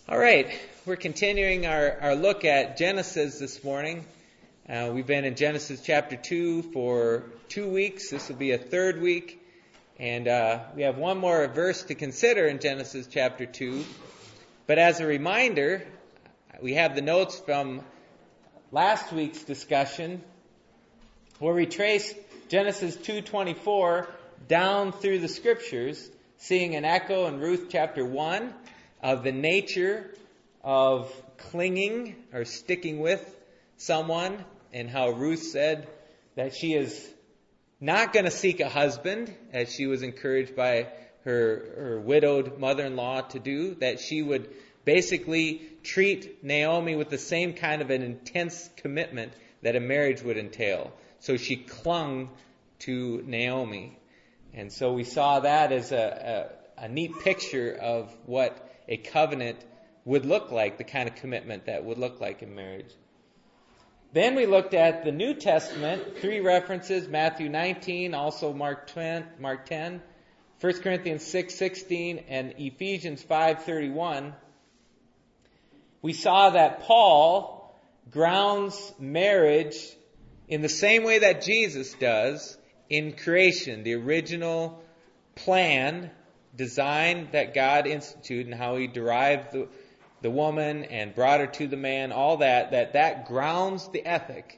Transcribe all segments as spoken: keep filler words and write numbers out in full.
All right, we're continuing our, our look at Genesis this morning. Uh, we've been in Genesis chapter two for two weeks. This will be a third week. And uh, we have one more verse to consider in Genesis chapter two. But as a reminder, we have the notes from last week's discussion where we trace Genesis two twenty-four down through the Scriptures, seeing an echo in Ruth chapter one of the nature of clinging or sticking with someone, and how Ruth said that she is not going to seek a husband, as she was encouraged by her, her widowed mother-in-law to do, that she would basically treat Naomi with the same kind of an intense commitment that a marriage would entail. So she clung to Naomi. And so we saw that as a, a, a neat picture of what a covenant would look like, the kind of commitment that would look like in marriage. Then we looked at the New Testament, three references, Matthew nineteen, also Mark ten, First Corinthians six sixteen, and Ephesians five thirty-one. We saw that Paul grounds marriage in the same way that Jesus does in creation, the original plan, design that God instituted, and how he derived the, the woman and brought her to the man, all that, that that grounds the ethic.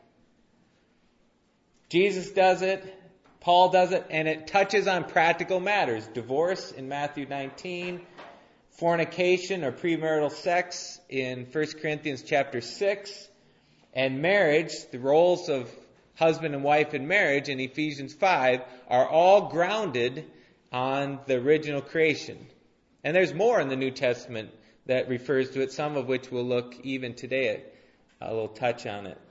Jesus does it, Paul does it, and it touches on practical matters. Divorce in Matthew nineteen, fornication or premarital sex in First Corinthians chapter six, and marriage, the roles of husband and wife in marriage in Ephesians five, are all grounded on the original creation. And there's more in the New Testament that refers to it, some of which we'll look even today at. A little touch on it.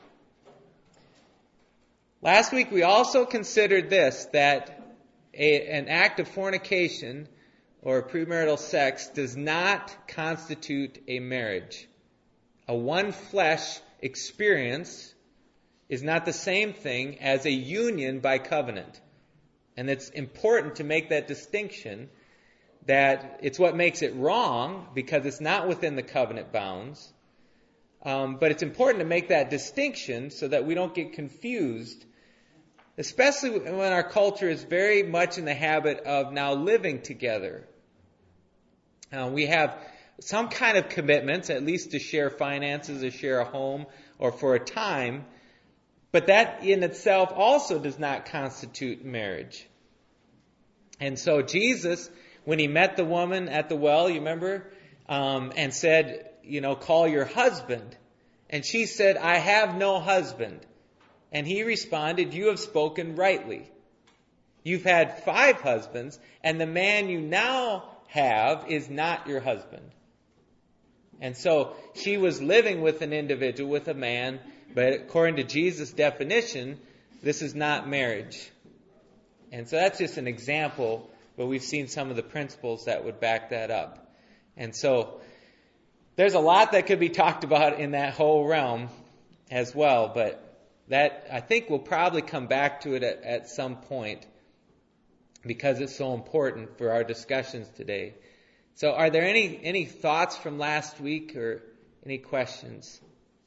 Last week we also considered this, that a, an act of fornication or premarital sex does not constitute a marriage. A one-flesh experience is not the same thing as a union by covenant. And it's important to make that distinction, that it's what makes it wrong because it's not within the covenant bounds. Um, but it's important to make that distinction so that we don't get confused, especially when our culture is very much in the habit of now living together. Uh, we have some kind of commitments, at least to share finances or share a home or for a time. But that in itself also does not constitute marriage. And so Jesus, when he met the woman at the well, you remember, um, and said, you know, call your husband. And she said, I have no husband. And he responded, you have spoken rightly. You've had five husbands, and the man you now have is not your husband. And so she was living with an individual, with a man, but according to Jesus' definition, this is not marriage. And so that's just an example, but we've seen some of the principles that would back that up. And so there's a lot that could be talked about in that whole realm as well, but that, I think, we'll probably come back to it at, at some point because it's so important for our discussions today. So are there any, any thoughts from last week or any questions?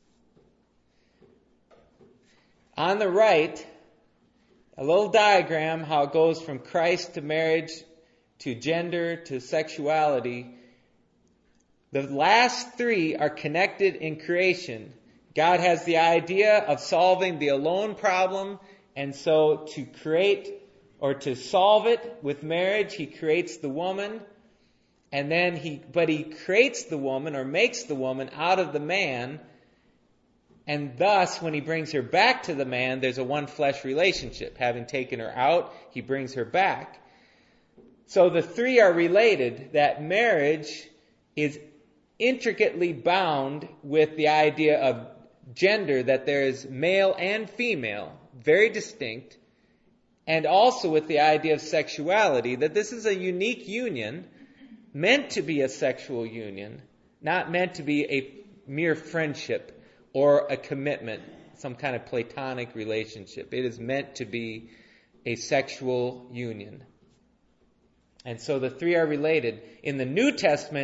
On the right, a little diagram, how it goes from Christ to marriage to gender to sexuality. The last three are connected in creation. God has the idea of solving the alone problem, and so to create or to solve it with marriage, he creates the woman, and then he, but he creates the woman or makes the woman out of the man. And thus, when he brings her back to the man, there's a one-flesh relationship. Having taken her out, he brings her back. So the three are related, that marriage is intricately bound with the idea of gender, that there is male and female, very distinct, and also with the idea of sexuality, that this is a unique union, meant to be a sexual union, not meant to be a mere friendship or a commitment, some kind of platonic relationship. It is meant to be a sexual union. And so the three are related. In the New Testament,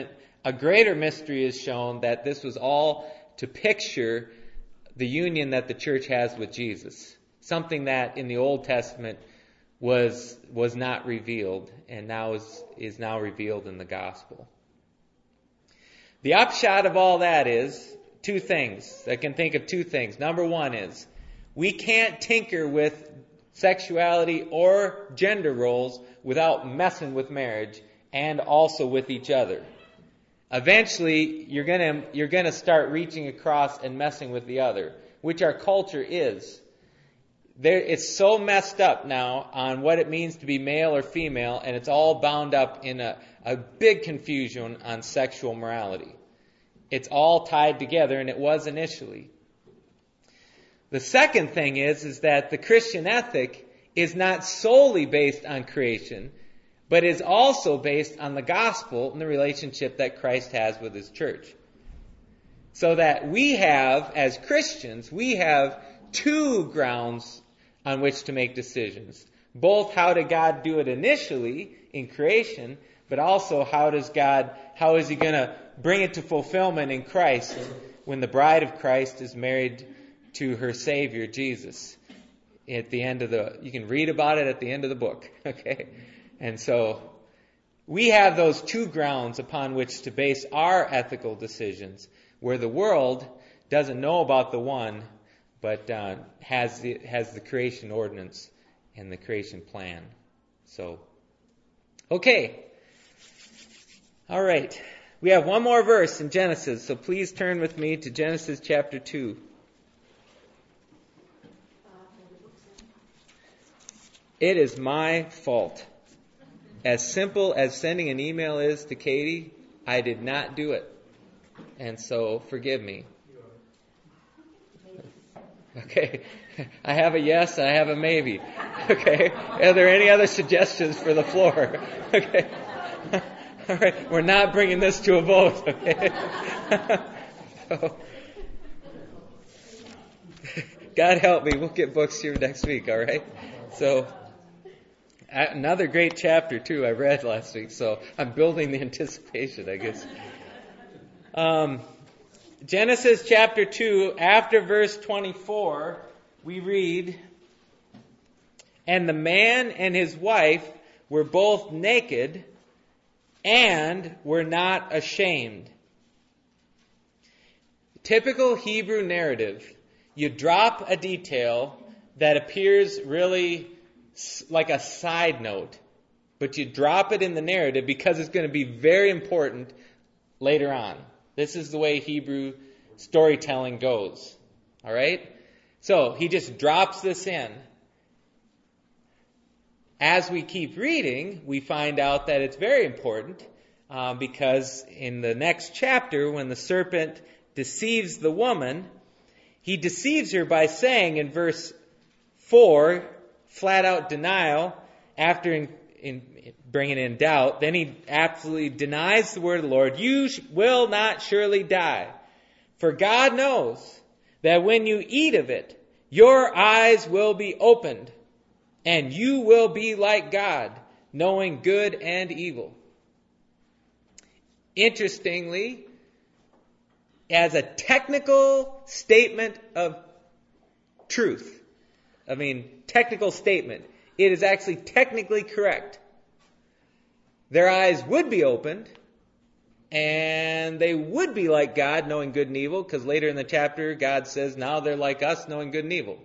a greater mystery is shown that this was all to picture the union that the church has with Jesus. Something that in the Old Testament was was not revealed and now is, is now revealed in the gospel. The upshot of all that is two things. I can think of two things. Number one is we can't tinker with sexuality or gender roles without messing with marriage and also with each other. Eventually, you're gonna you're gonna start reaching across and messing with the other, which our culture is. There, it's so messed up now on what it means to be male or female, and it's all bound up in a, a big confusion on sexual morality. It's all tied together, and it was initially. The second thing is, is that the Christian ethic is not solely based on creation, but is also based on the gospel and the relationship that Christ has with his church. So that we have, as Christians, we have two grounds on which to make decisions. Both how did God do it initially in creation, but also how does God, how is he going to bring it to fulfillment in Christ when the bride of Christ is married to her Savior, Jesus. At the end of the, you can read about it at the end of the book, okay? And so we have those two grounds upon which to base our ethical decisions, where the world doesn't know about the one, but uh, has the, has the creation ordinance and the creation plan. So, okay. All right. We have one more verse in Genesis, so please turn with me to Genesis chapter two. It is my fault. As simple as sending an email is to Katie, I did not do it. And so, forgive me. Okay. I have a yes, I have a maybe. Okay. Are there any other suggestions for the floor? Okay. All right. We're not bringing this to a vote. Okay. So, God help me. We'll get books here next week. All right. So, another great chapter, too, I read last week, so I'm building the anticipation, I guess. Um, Genesis chapter two, after verse twenty-four, we read, "And the man and his wife were both naked and were not ashamed." Typical Hebrew narrative. You drop a detail that appears really like a side note, but you drop it in the narrative because it's going to be very important later on. This is the way Hebrew storytelling goes. All right? So he just drops this in. As we keep reading, we find out that it's very important uh, because in the next chapter, when the serpent deceives the woman, he deceives her by saying in verse four, flat out denial, after in, in bringing in doubt, then he absolutely denies the word of the Lord. You sh- will not surely die. For God knows that when you eat of it, your eyes will be opened, and you will be like God, knowing good and evil. Interestingly, as a technical statement of truth, I mean, technical statement, it is actually technically correct. Their eyes would be opened, and they would be like God, knowing good and evil, because later in the chapter, God says, now they're like us, knowing good and evil.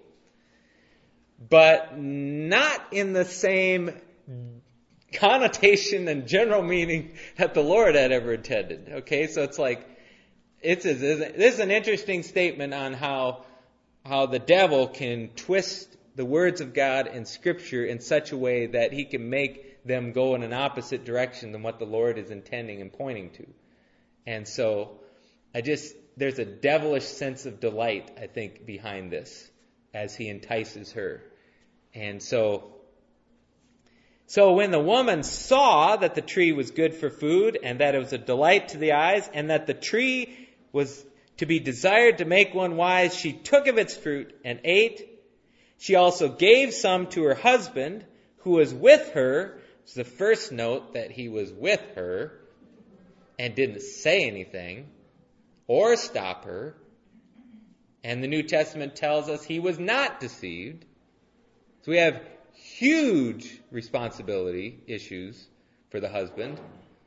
But not in the same connotation and general meaning that the Lord had ever intended. Okay, so it's like, it's a, this is an interesting statement on how how the devil can twist the words of God in Scripture in such a way that he can make them go in an opposite direction than what the Lord is intending and pointing to. And so, I just, there's a devilish sense of delight, I think, behind this as he entices her. And so, so when the woman saw that the tree was good for food and that it was a delight to the eyes and that the tree was to be desired to make one wise, she took of its fruit and ate. She also gave some to her husband who was with her. It's the first note that he was with her. and didn't say anything or stop her. And the New Testament tells us he was not deceived. So we have huge responsibility issues for the husband.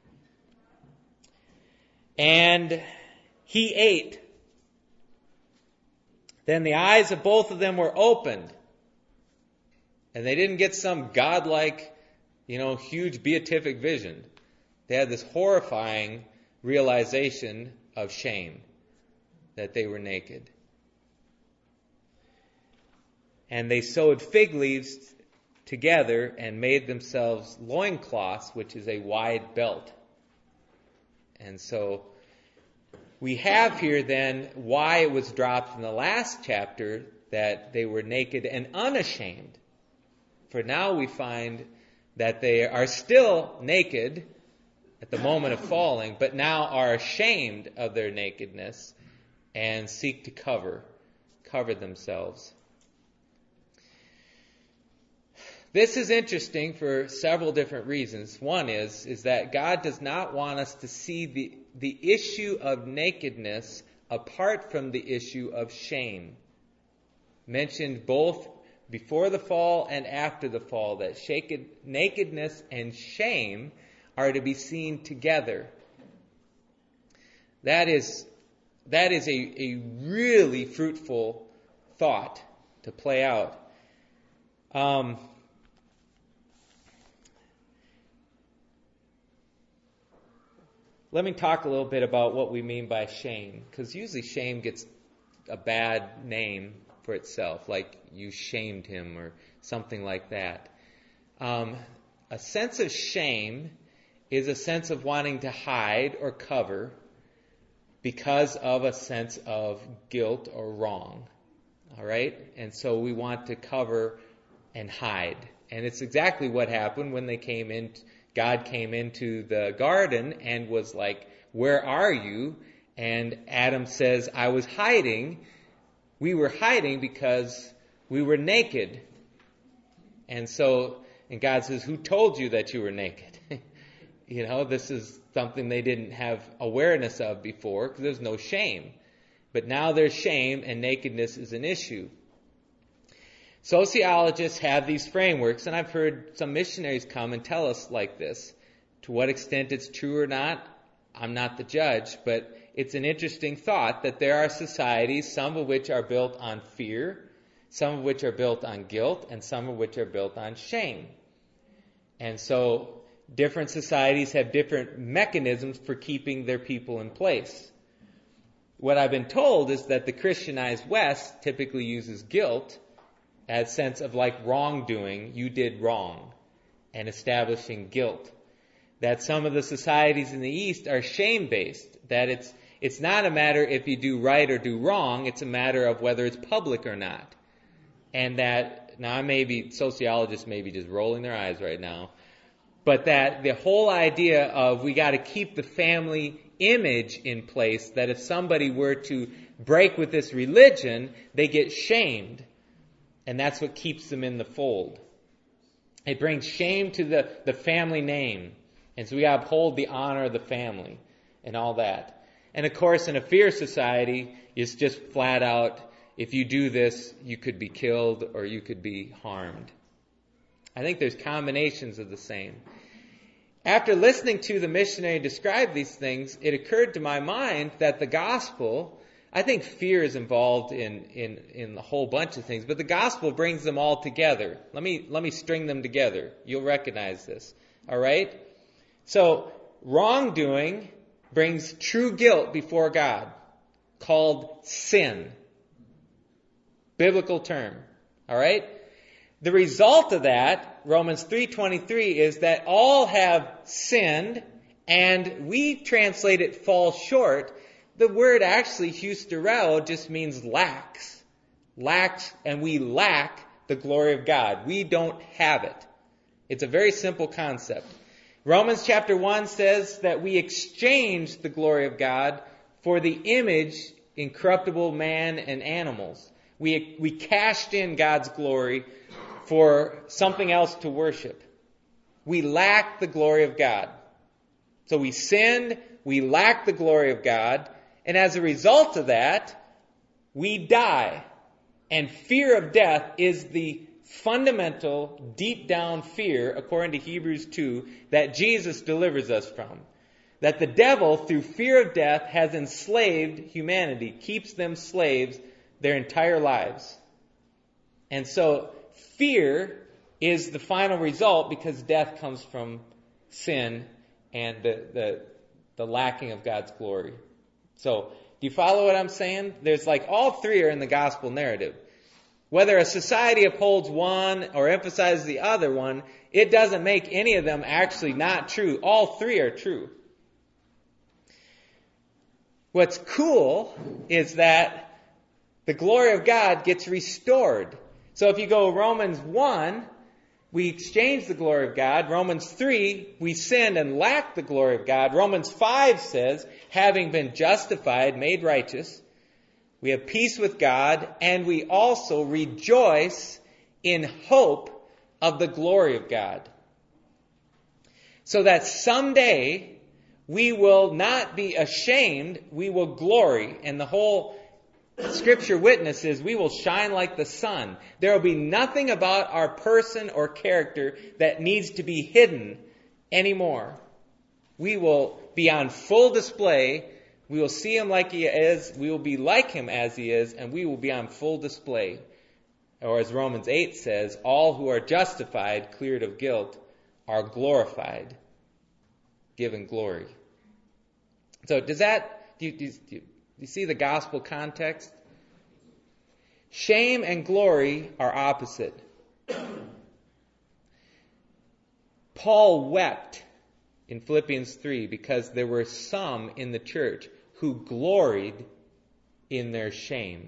And he ate. Then the eyes of both of them were opened. And they didn't get some godlike, you know, huge beatific vision. They had this horrifying realization of shame, that they were naked. And they sewed fig leaves together and made themselves loincloths, which is a wide belt. And so we have here then why it was dropped in the last chapter that they were naked and unashamed. For now we find that they are still naked at the moment of falling, but now are ashamed of their nakedness and seek to cover, cover themselves. This is interesting for several different reasons. One is, is that God does not want us to see the, the issue of nakedness apart from the issue of shame. Mentioned both before the fall and after the fall, that shaked, nakedness and shame are to be seen together. That is, that is a, a really fruitful thought to play out. Um, Let me talk a little bit about what we mean by shame, because usually shame gets a bad name for itself, like you shamed him or something like that. Um, a sense of shame is a sense of wanting to hide or cover because of a sense of guilt or wrong. All right? And so we want to cover and hide. And it's exactly what happened when they came in. God came into the garden and was like, "Where are you?" And Adam says, "I was hiding." We were hiding because we were naked. And so, and God says, "Who told you that you were naked?" You know, this is something they didn't have awareness of before because there's no shame. But now there's shame and nakedness is an issue. Sociologists have these frameworks, and I've heard some missionaries come and tell us like this. To what extent it's true or not, I'm not the judge, but it's an interesting thought that there are societies, some of which are built on fear, some of which are built on guilt, and some of which are built on shame. And so different societies have different mechanisms for keeping their people in place. What I've been told is that the Christianized West typically uses guilt as sense of like wrongdoing, you did wrong, and establishing guilt. That some of the societies in the East are shame-based, that it's it's not a matter if you do right or do wrong, it's a matter of whether it's public or not. And that, now I may be, sociologists may be just rolling their eyes right now, but that the whole idea of we got to keep the family image in place, that if somebody were to break with this religion, they get shamed. And that's what keeps them in the fold. It brings shame to the, the family name. And so we uphold the honor of the family and all that. And of course, in a fear society, it's just flat out, if you do this, you could be killed or you could be harmed. I think there's combinations of the same. After listening to the missionary describe these things, it occurred to my mind that the gospel, I think fear is involved in, in, in a whole bunch of things, but the gospel brings them all together. Let me, let me string them together. You'll recognize this. All right? So, wrongdoing brings true guilt before God, called sin. Biblical term. All right? The result of that, Romans three twenty-three, is that all have sinned, and we translate it fall short. The word actually, hustereo, just means lacks. Lacks, and we lack the glory of God. We don't have it. It's a very simple concept. Romans chapter one says that we exchange the glory of God for the image, incorruptible man and animals. We, we cashed in God's glory for something else to worship. We lack the glory of God. So we sinned, we lack the glory of God, and as a result of that, we die. And fear of death is the fundamental, deep down fear, according to Hebrews two, that Jesus delivers us from. That the devil, through fear of death, has enslaved humanity, keeps them slaves their entire lives. And so, fear is the final result because death comes from sin and the, the, the lacking of God's glory. So, do you follow what I'm saying? There's like all three are in the gospel narrative. Whether a society upholds one or emphasizes the other one, it doesn't make any of them actually not true. All three are true. What's cool is that the glory of God gets restored. So if you go Romans one, we exchange the glory of God. Romans three, we sinned and lacked the glory of God. Romans five says, having been justified, made righteous, we have peace with God, and we also rejoice in hope of the glory of God. So that someday we will not be ashamed, we will glory. And the whole Scripture witnesses we will shine like the sun. There will be nothing about our person or character that needs to be hidden anymore. We will be on full display. We will see him like he is. We will be like him as he is. And we will be on full display. Or as Romans eight says, all who are justified, cleared of guilt, are glorified, given glory. So does that, do you, do you, do you see the gospel context? Shame and glory are opposite. Paul wept in Philippians three because there were some in the church who gloried in their shame.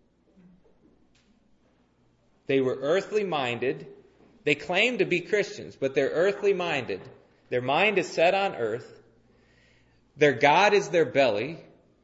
They were earthly minded. They claimed to be Christians, but they're earthly minded. Their mind is set on earth. Their God is their belly.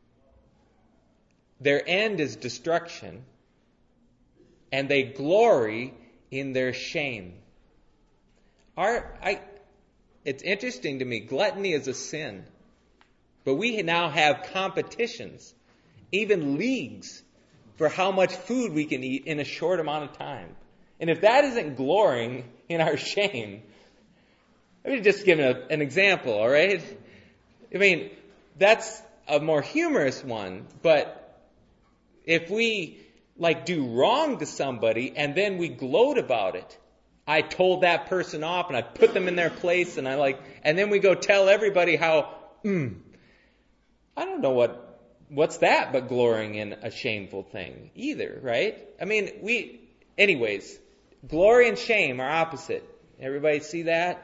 Their end is destruction. And they glory in their shame. Our, I, it's interesting to me. Gluttony is a sin. But we now have competitions, even leagues, for how much food we can eat in a short amount of time. And if that isn't glorying in our shame, let me just give a, an example, all right? I mean, that's a more humorous one, but if we like do wrong to somebody and then we gloat about it, I told that person off and I put them in their place and I like, and then we go tell everybody how, mm, I don't know what, what's that but glorying in a shameful thing either, right? I mean, we, anyways, glory and shame are opposite. Everybody see that?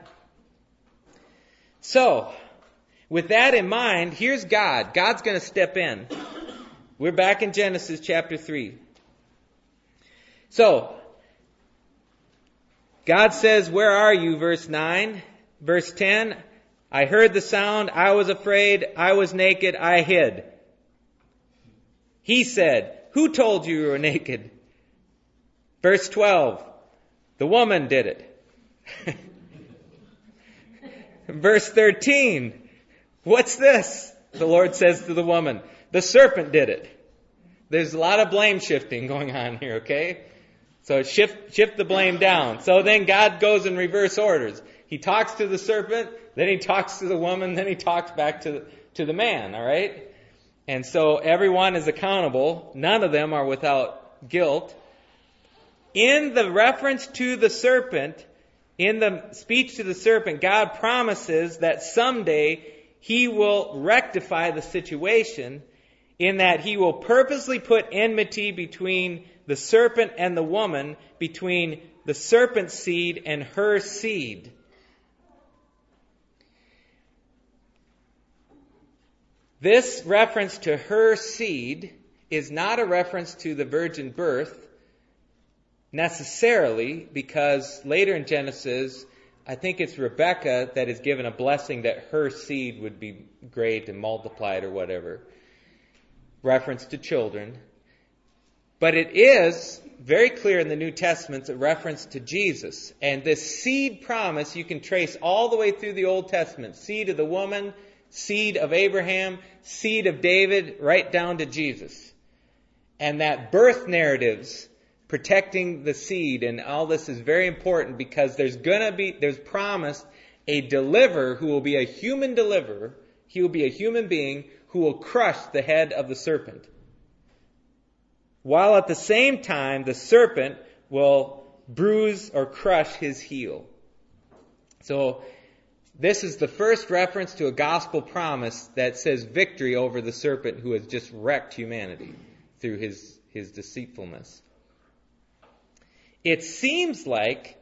So, with that in mind, here's God. God's going to step in. We're back in Genesis chapter three. So, God says, where are you? Verse nine. Verse ten, I heard the sound, I was afraid, I was naked, I hid. He said, who told you you were naked? Verse twelve, the woman did it. Verse thirteen, what's this? The Lord says to the woman, the serpent did it. There's a lot of blame shifting going on here, okay? So shift, shift the blame down. So then God goes in reverse orders. He talks to the serpent, then he talks to the woman, then he talks back to, to the man, all right? And so everyone is accountable. None of them are without guilt. In the reference to the serpent, in the speech to the serpent, God promises that someday he will rectify the situation in that he will purposely put enmity between the serpent and the woman, between the serpent's seed and her seed. This reference to her seed is not a reference to the virgin birth necessarily, because later in Genesis, I think it's Rebekah that is given a blessing that her seed would be great and multiplied or whatever. Reference to children. But it is very clear in the New Testament, it's a reference to Jesus. And this seed promise you can trace all the way through the Old Testament. Seed of the woman, seed of Abraham, seed of David, right down to Jesus. And that birth narratives, protecting the seed, and all this is very important because there's gonna be, there's promised a deliverer who will be a human deliverer. He will be a human being who will crush the head of the serpent. While at the same time, the serpent will bruise or crush his heel. So, this is the first reference to a gospel promise that says victory over the serpent who has just wrecked humanity through his, his deceitfulness. It seems like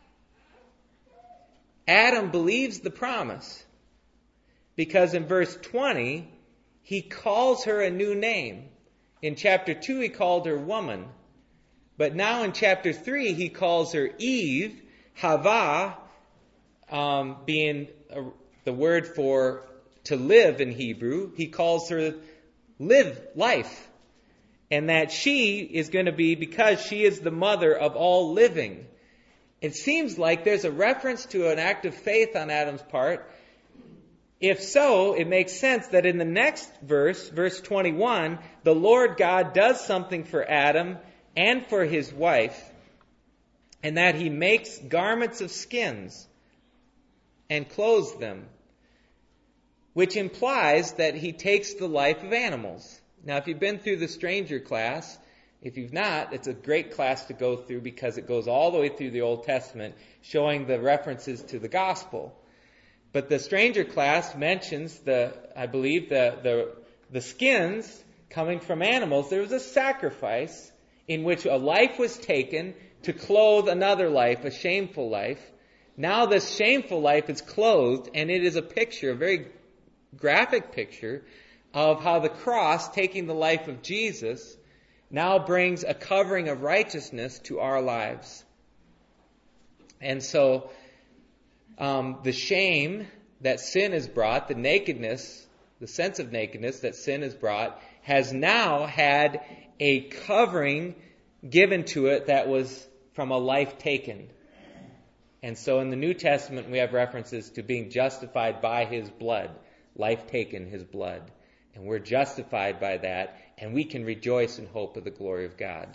Adam believes the promise because in verse twenty, he calls her a new name. In chapter two, he called her woman. But now in chapter three, he calls her Eve, Hava, Um, being a, the word for to live in Hebrew. He calls her live, life. And that she is going to be, because she is the mother of all living. It seems like there's a reference to an act of faith on Adam's part. If so, it makes sense that in the next verse, verse twenty-one, the Lord God does something for Adam and for his wife, and that he makes garments of skins and clothes them, which implies that he takes the life of animals. Now, if you've been through the stranger class, if you've not, it's a great class to go through because it goes all the way through the Old Testament, showing the references to the gospel. But the stranger class mentions the, I believe, the, the, the skins coming from animals. There was a sacrifice in which a life was taken to clothe another life, a shameful life. Now this shameful life is clothed, and it is a picture, a very graphic picture, of how the cross, taking the life of Jesus, now brings a covering of righteousness to our lives. And so, um, the shame that sin has brought, the nakedness, the sense of nakedness that sin has brought, has now had a covering given to it that was from a life taken. And so in the New Testament, we have references to being justified by his blood, life taken, his blood. And we're justified by that, and we can rejoice in hope of the glory of God.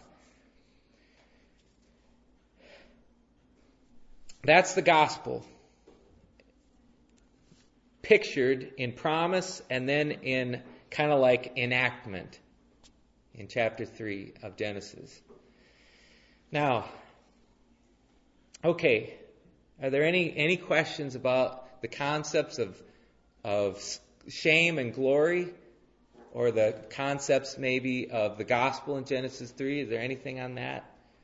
That's the gospel, pictured in promise and then in kind of like enactment in chapter three of Genesis. Now, okay, are there any, any questions about the concepts of, of shame and glory, or the concepts maybe of the gospel in Genesis three? Is there anything on that?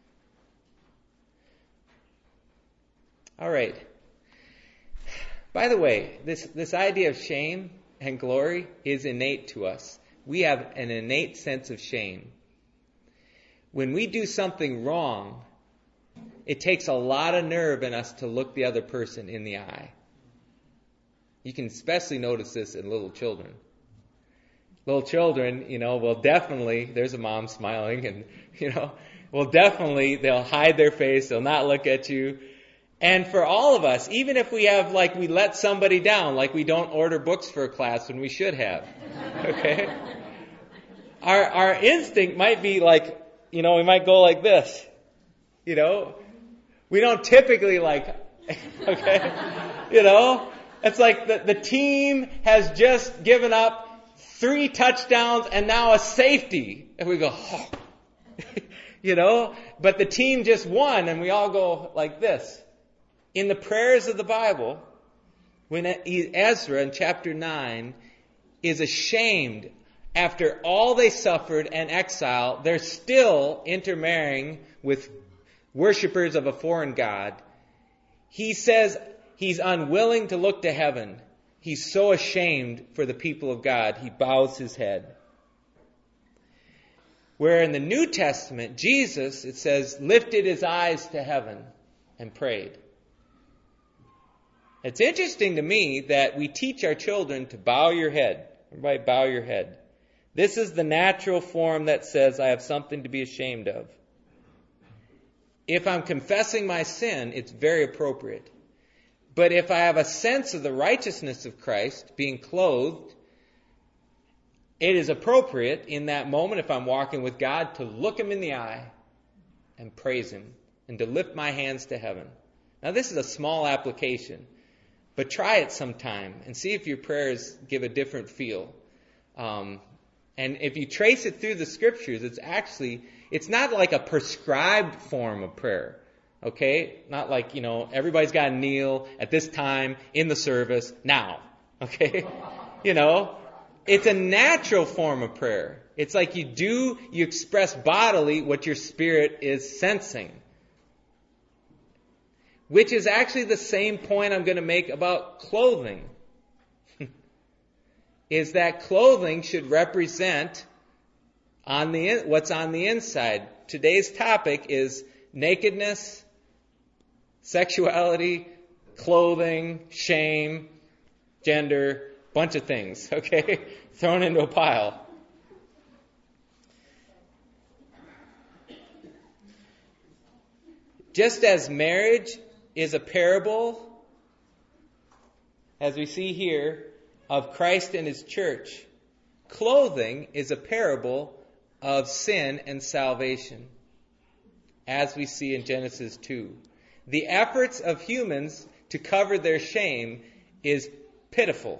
All right. By the way, this, this idea of shame and glory is innate to us. We have an innate sense of shame. When we do something wrong, it takes a lot of nerve in us to look the other person in the eye. You can especially notice this in little children. Little children, you know, will definitely, there's a mom smiling, and, you know, will definitely, they'll hide their face, they'll not look at you. And for all of us, even if we have, like, we let somebody down, like we don't order books for a class when we should have, okay? Our, our instinct might be like, you know, we might go like this, you know? We don't typically like, okay? You know? It's like the, the team has just given up three touchdowns and now a safety. And we go, oh. You know? But the team just won, and we all go like this. In the prayers of the Bible, when Ezra in chapter nine is ashamed after all they suffered and exile, they're still intermarrying with worshipers of a foreign god. He says he's unwilling to look to heaven. He's so ashamed for the people of God, he bows his head. Where in the New Testament, Jesus, it says, lifted his eyes to heaven and prayed. It's interesting to me that we teach our children to bow your head. Everybody bow your head. This is the natural form that says I have something to be ashamed of. If I'm confessing my sin, it's very appropriate. But if I have a sense of the righteousness of Christ being clothed, it is appropriate in that moment, if I'm walking with God, to look Him in the eye and praise Him and to lift my hands to heaven. Now, this is a small application, but try it sometime and see if your prayers give a different feel. Um, and if you trace it through the Scriptures, it's actually, it's not like a prescribed form of prayer. Okay? Not like, you know, everybody's got to kneel at this time in the service now. Okay? You know, it's a natural form of prayer. It's like you do, you express bodily what your spirit is sensing. Which is actually the same point I'm going to make about clothing. Is that clothing should represent on the what's on the inside. Today's topic is nakedness, sexuality, clothing, shame, gender, bunch of things, okay? Thrown into a pile. Just as marriage is a parable, as we see here, of Christ and His church, clothing is a parable of sin and salvation, as we see in Genesis two. The efforts of humans to cover their shame is pitiful.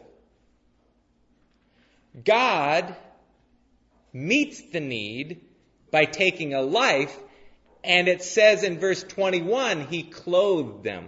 God meets the need by taking a life, and it says in verse twenty-one, He clothed them.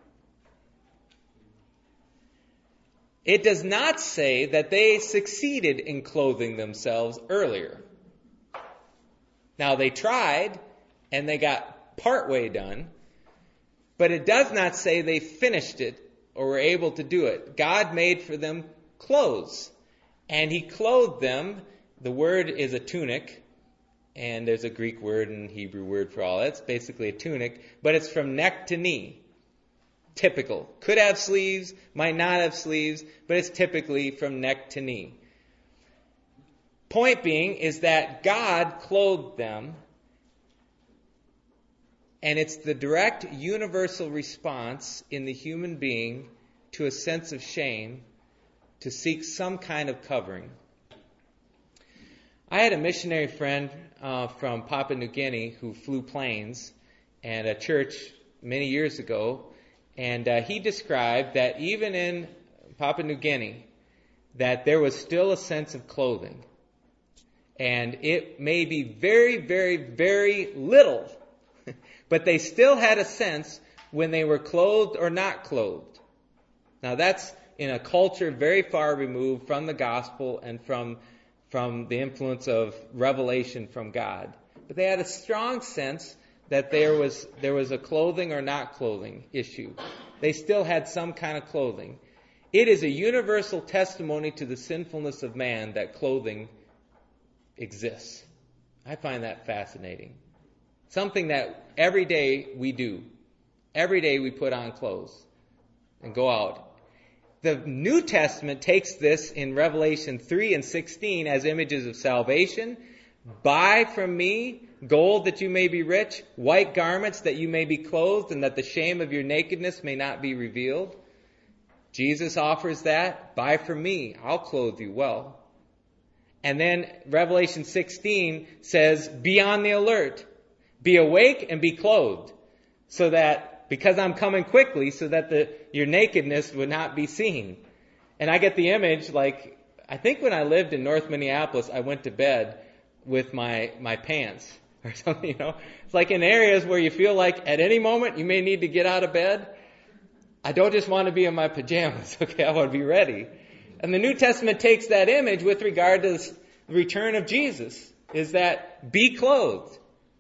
It does not say that they succeeded in clothing themselves earlier. Now, they tried, and they got partway done, but it does not say they finished it or were able to do it. God made for them clothes, and He clothed them. The word is a tunic, and there's a Greek word and Hebrew word for all that. It's basically a tunic, but it's from neck to knee. Typical. Could have sleeves, might not have sleeves, but it's typically from neck to knee. Point being is that God clothed them, and it's the direct universal response in the human being to a sense of shame to seek some kind of covering. I had a missionary friend uh, from Papua New Guinea who flew planes and a church many years ago, and uh, he described that even in Papua New Guinea, that there was still a sense of clothing. And it may be very, very, very little, but they still had a sense when they were clothed or not clothed. Now that's in a culture very far removed from the gospel and from, from the influence of revelation from God. But they had a strong sense that there was there was a clothing or not clothing issue. They still had some kind of clothing. It is a universal testimony to the sinfulness of man that clothing exists. I find that fascinating. Something that every day we do. Every day we put on clothes and go out. The New Testament takes this in Revelation three and sixteen as images of salvation. Buy from me gold that you may be rich, white garments that you may be clothed, and that the shame of your nakedness may not be revealed. Jesus offers that. Buy from me, I'll clothe you well. And then Revelation sixteen says, be on the alert. Be awake and be clothed. So that, because I'm coming quickly, so that the your nakedness would not be seen. And I get the image, like, I think when I lived in North Minneapolis, I went to bed with my, my pants or something, you know. It's like in areas where you feel like at any moment you may need to get out of bed. I don't just want to be in my pajamas, okay? I want to be ready. And the New Testament takes that image with regard to the return of Jesus, is that be clothed.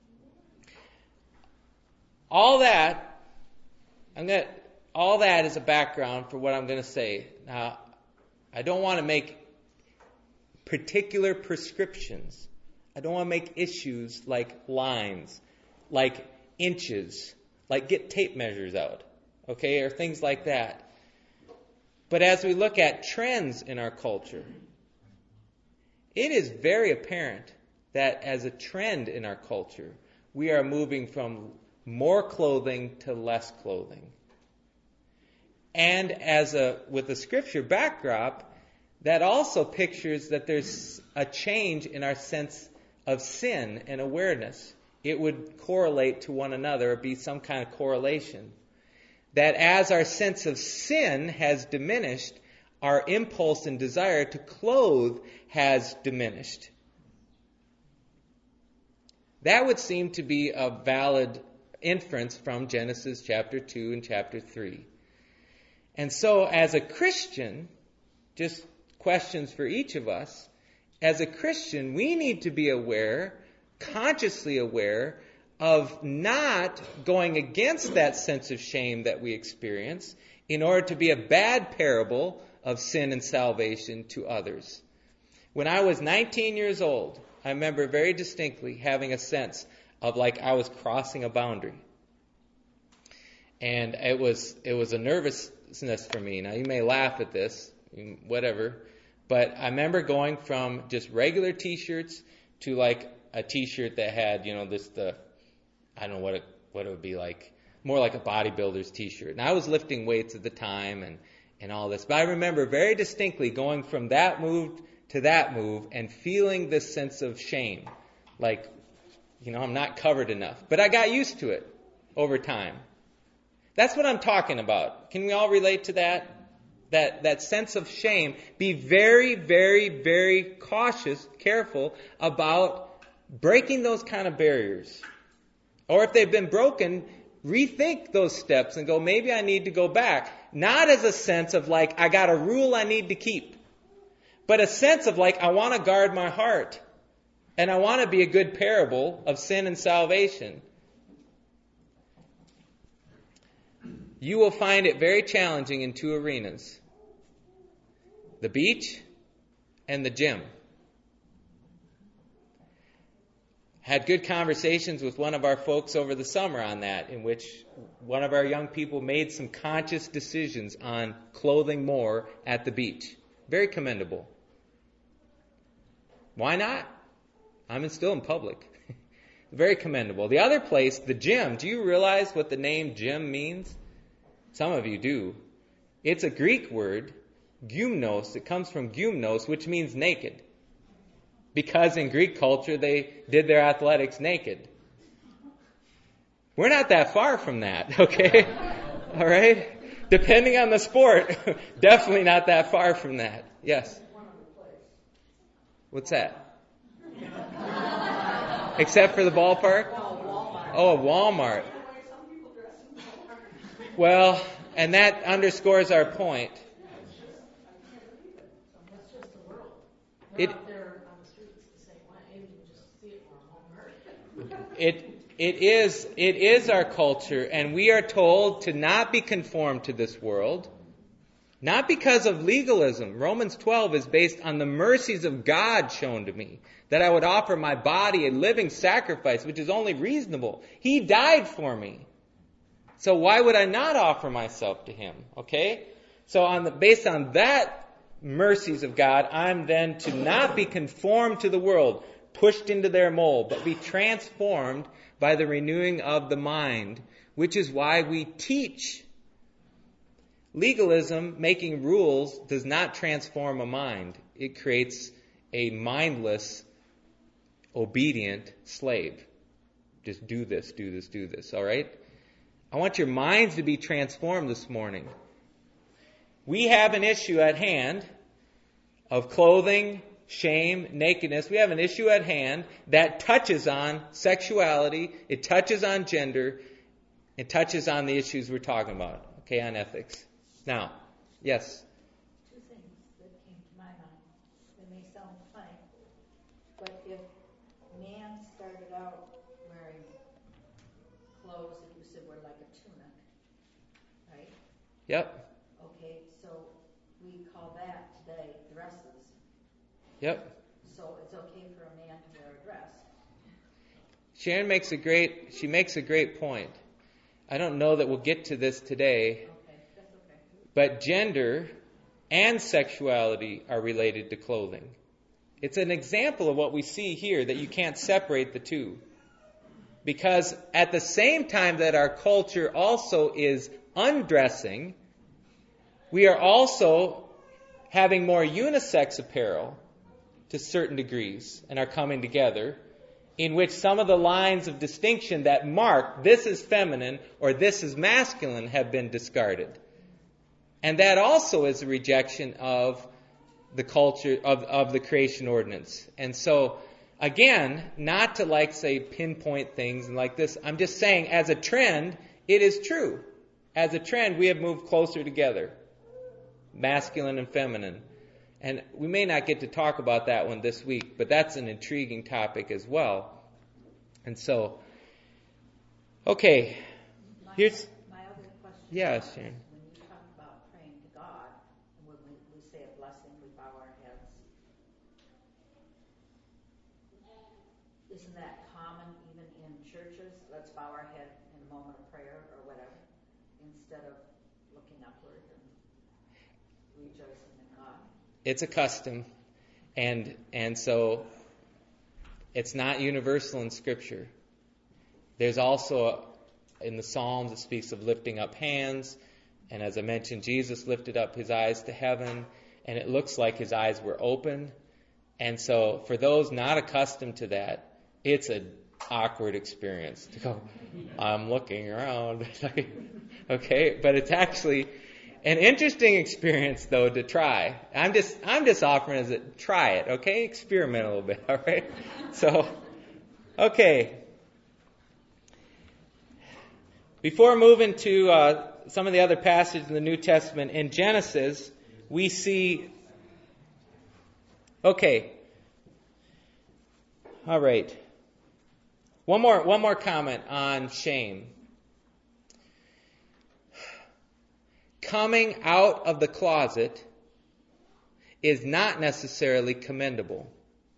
All that, I'm gonna, all that is a background for what I'm going to say. Now, I don't want to make particular prescriptions. I don't want to make issues like lines, like inches, like get tape measures out, okay, or things like that. But as we look at trends in our culture, it is very apparent that as a trend in our culture, we are moving from more clothing to less clothing. And as a with a scripture backdrop, that also pictures that there's a change in our sense of sin and awareness. It would correlate to one another or be some kind of correlation. That as our sense of sin has diminished, our impulse and desire to clothe has diminished. That would seem to be a valid inference from Genesis chapter two and chapter three. And so as a Christian, just questions for each of us, as a Christian, we need to be aware, consciously aware, of not going against that sense of shame that we experience in order to be a bad parable of sin and salvation to others. When I was nineteen years old, I remember very distinctly having a sense of like I was crossing a boundary. And it was it was a nervousness for me. Now, you may laugh at this, whatever, but I remember going from just regular T-shirts to like a T-shirt that had, you know, this, the, I don't know what it, what it would be like, more like a bodybuilder's T-shirt. And I was lifting weights at the time and, and all this. But I remember very distinctly going from that move to that move and feeling this sense of shame. Like, you know, I'm not covered enough. But I got used to it over time. That's what I'm talking about. Can we all relate to that? That that sense of shame. Be very, very, very cautious, careful about breaking those kind of barriers. Or if they've been broken, rethink those steps and go, maybe I need to go back. Not as a sense of like, I got a rule I need to keep. But a sense of like, I want to guard my heart. And I want to be a good parable of sin and salvation. You will find it very challenging in two arenas. The beach and the gym. Had good conversations with one of our folks over the summer on that, in which one of our young people made some conscious decisions on clothing more at the beach. Very commendable. Why not? I'm still in public. Very commendable. The other place, the gym. Do you realize what the name gym means? Some of you do. It's a Greek word, gymnos. It comes from gymnos, which means naked. Because in Greek culture, they did their athletics naked. We're not that far from that, okay? All right? Depending on the sport, definitely not that far from that. Yes? What's that? Except for the ballpark? Oh, Walmart. Well, and that underscores our point. It it it is it is our culture, and we are told to not be conformed to this world, not because of legalism. Romans twelve is based on the mercies of God shown to me, that I would offer my body a living sacrifice, which is only reasonable. He died for me. So why would I not offer myself to Him? Okay? So on the, based on that mercies of God, I'm then to not be conformed to the world, pushed into their mold, but be transformed by the renewing of the mind, which is why we teach. Legalism, making rules, does not transform a mind. It creates a mindless, obedient slave. Just do this, do this, do this, all right? I want your minds to be transformed this morning. We have an issue at hand of clothing, shame, nakedness. We have an issue at hand that touches on sexuality, it touches on gender, it touches on the issues we're talking about, okay, on ethics. Now, yes? Two things that came to my mind. They may sound funny, but if man started out wearing clothes that you said were like a tunic, right? Yep. Okay, so we call that today dresses. Yep. So it's okay for a man to wear a dress. Sharon makes a great, she makes a great point. I don't know that we'll get to this today. Okay, that's okay. But gender and sexuality are related to clothing. It's an example of what we see here, that you can't separate the two. Because at the same time that our culture also is undressing, we are also having more unisex apparel to certain degrees and are coming together, in which some of the lines of distinction that mark this is feminine or this is masculine have been discarded. And that also is a rejection of the culture of, of the creation ordinance. And so, again, not to like say pinpoint things and like this, I'm just saying as a trend, it is true. As a trend, we have moved closer together, masculine and feminine. And we may not get to talk about that one this week, but that's an intriguing topic as well. And so, okay, My, here's, my other question. yeah, is, Sharon. When you talk about praying to God, when we, we say a blessing, we bow our heads. Isn't that common even in churches? Let's bow our head in a moment of prayer or whatever, instead of looking upward and rejoicing in God. It's a custom, and and so it's not universal in Scripture. There's also a, in the Psalms it speaks of lifting up hands, and as I mentioned, Jesus lifted up his eyes to heaven, and it looks like his eyes were open. And so for those not accustomed to that, it's an awkward experience to go, I'm looking around. Okay, but it's actually an interesting experience, though, to try. I'm just I'm just offering as a try it, okay? Experiment a little bit, all right? So, okay. Before moving to uh, some of the other passages in the New Testament, in Genesis, we see... Okay. All right. One more, one more comment on shame. Coming out of the closet is not necessarily commendable.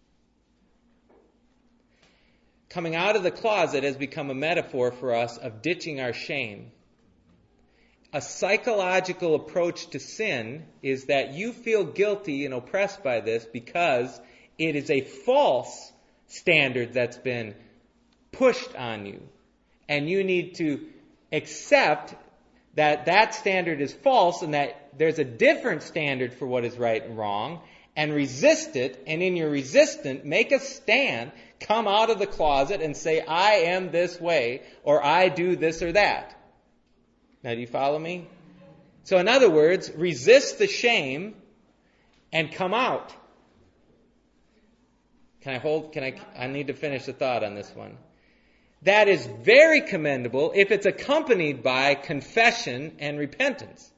Coming out of the closet has become a metaphor for us of ditching our shame. A psychological approach to sin is that you feel guilty and oppressed by this because it is a false standard that's been pushed on you. And you need to accept that that standard is false and that there's a different standard for what is right and wrong, and resist it, and in your resistance, make a stand, come out of the closet and say, I am this way, or I do this or that. Now, do you follow me? So, in other words, resist the shame and come out. Can I hold? Can I? I need to finish the thought on this one. That is very commendable if it's accompanied by confession and repentance.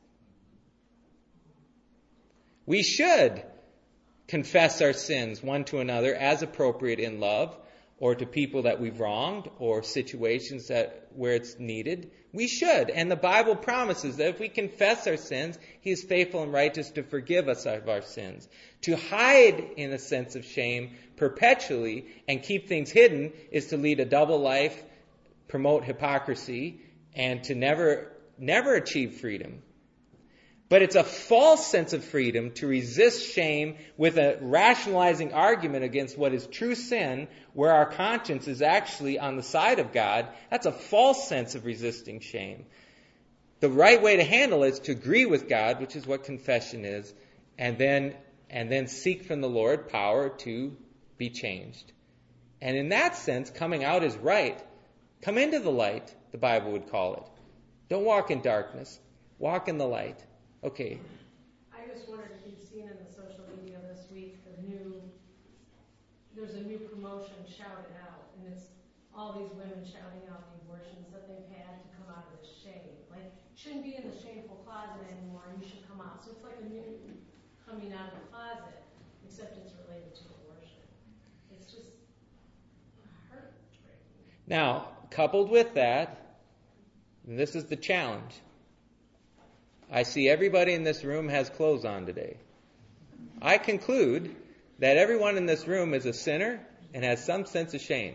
We should confess our sins one to another as appropriate in love, or to people that we've wronged, or situations that where it's needed. We should. And the Bible promises that if we confess our sins, He is faithful and righteous to forgive us of our sins. To hide in a sense of shame perpetually and keep things hidden is to lead a double life, promote hypocrisy, and to never, never achieve freedom. But it's a false sense of freedom to resist shame with a rationalizing argument against what is true sin, where our conscience is actually on the side of God. That's a false sense of resisting shame. The right way to handle it is to agree with God, which is what confession is, and then and then seek from the Lord power to be changed. And in that sense, coming out is right. Come into the light, the Bible would call it. Don't walk in darkness. Walk in the light. Okay. I just wondered if you've seen in the social media this week the new, there's a new promotion, Shout It Out, and it's all these women shouting out the abortions that they've had to come out of this shame. Like, you shouldn't be in the shameful closet anymore, you should come out. So it's like a new coming out of the closet, except it's related to abortion. It's just heartbreaking. Now, coupled with that, and this is the challenge, I see everybody in this room has clothes on today. I conclude that everyone in this room is a sinner and has some sense of shame.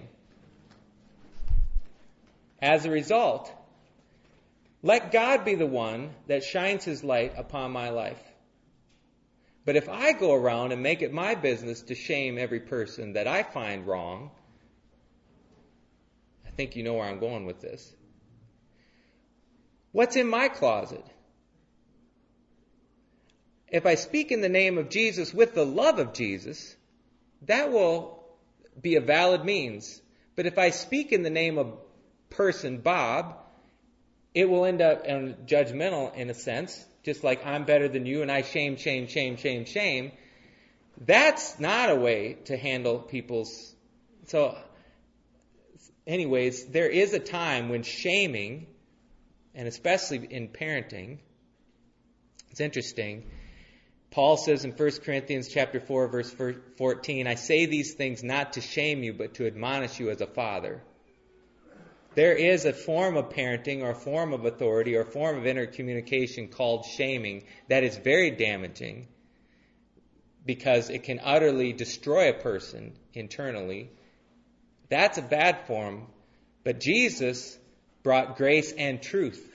As a result, let God be the one that shines His light upon my life. But if I go around and make it my business to shame every person that I find wrong, I think you know where I'm going with this. What's in my closet? If I speak in the name of Jesus with the love of Jesus, that will be a valid means. But if I speak in the name of person Bob, it will end up um, judgmental in a sense, just like I'm better than you and I shame, shame, shame, shame, shame. That's not a way to handle people's... So, anyways, there is a time when shaming, and especially in parenting, it's interesting. Paul says in First Corinthians chapter four, verse fourteen, I say these things not to shame you, but to admonish you as a father. There is a form of parenting or a form of authority or a form of intercommunication called shaming that is very damaging because it can utterly destroy a person internally. That's a bad form. But Jesus brought grace and truth.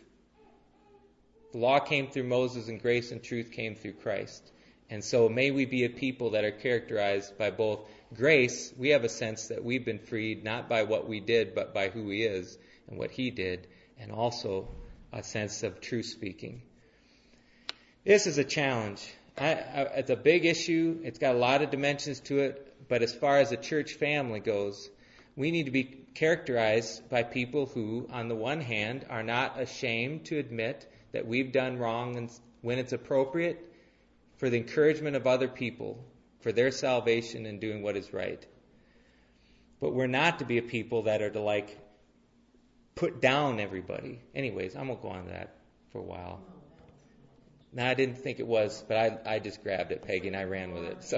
The law came through Moses, and grace and truth came through Christ. And so may we be a people that are characterized by both grace. We have a sense that we've been freed not by what we did, but by who He is and what He did, and also a sense of truth speaking. This is a challenge. I, I, it's a big issue. It's got a lot of dimensions to it. But as far as the church family goes, we need to be characterized by people who, on the one hand, are not ashamed to admit that we've done wrong and when it's appropriate for the encouragement of other people, for their salvation and doing what is right. But we're not to be a people that are to like put down everybody. Anyways, I'm going to go on to that for a while. No, I didn't think it was, but I, I just grabbed it, Peggy, and I ran with it. So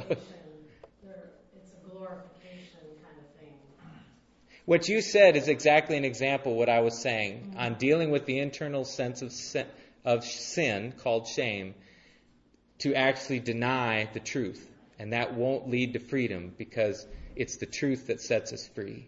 it's a glorification kind of thing. What you said is exactly an example of what I was saying mm-hmm. on dealing with the internal sense of sin, of sin called shame, to actually deny the truth. And that won't lead to freedom because it's the truth that sets us free.